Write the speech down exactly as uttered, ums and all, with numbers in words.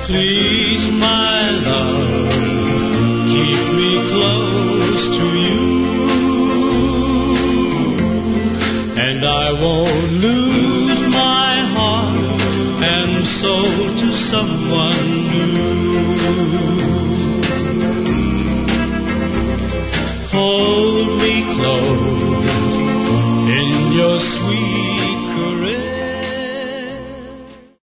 Please, my love, keep me close to you, and I won't lose my heart and soul to someone new.